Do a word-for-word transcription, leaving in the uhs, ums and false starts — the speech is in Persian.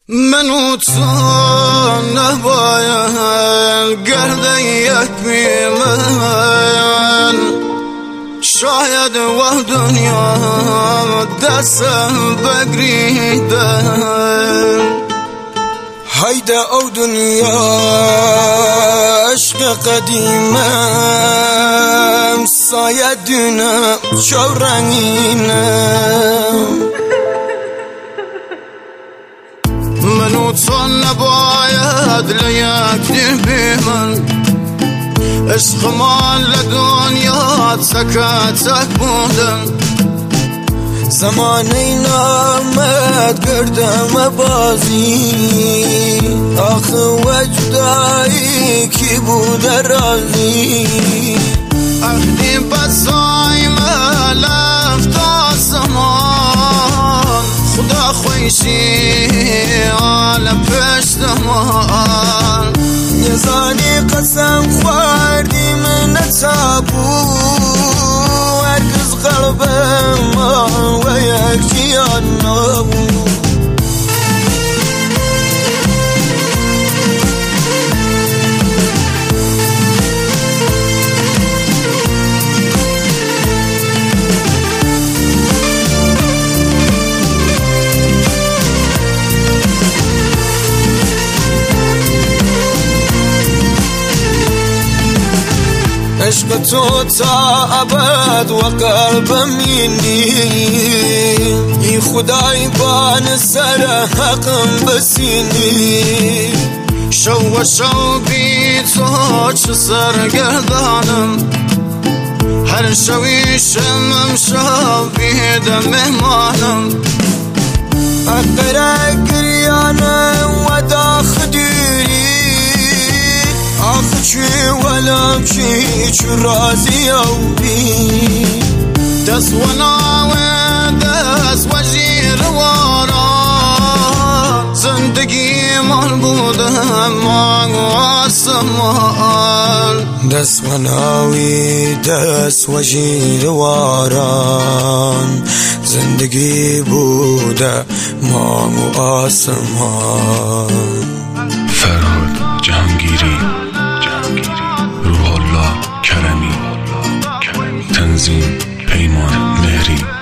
من و تو نباید گرده یک بیمن، شاید و دنیا دستم بگریدن. هایده او دنیا عشق قدیمم، سایه دونم چو رنگینم. من و تو نباید لیک دی بیمن، عشق مال دنیا تک تک بودن. زمانی نامد کردم بازی، آخه وجدایی کی بوده رازی. عهدی بسای ملفت آسمان، خدا خویشی عالم پشتمان. یه زانی قسم خوردی من تابو، هرگز قلبم و یکی یاد نبود. عشق تو تا ابد و قلبم اینی، ای خدای بان سر حقم بسینی. شو و شو بی تو چه سرگردانم، هر شوی شمم شو بیده مهمانم. اقرا گریانم و داخ دیری، آخ چی ولم چی چو رازی او بی. دست و ناوه دست و جیر واران، زندگی مال بودم مانگ و آسمان. دست و ناوی دست و جیر واران، زندگی بوده مانگ و آسمان. فرهاد جهانگیری، روح الله کرمی، تنظیم پیمان مهری.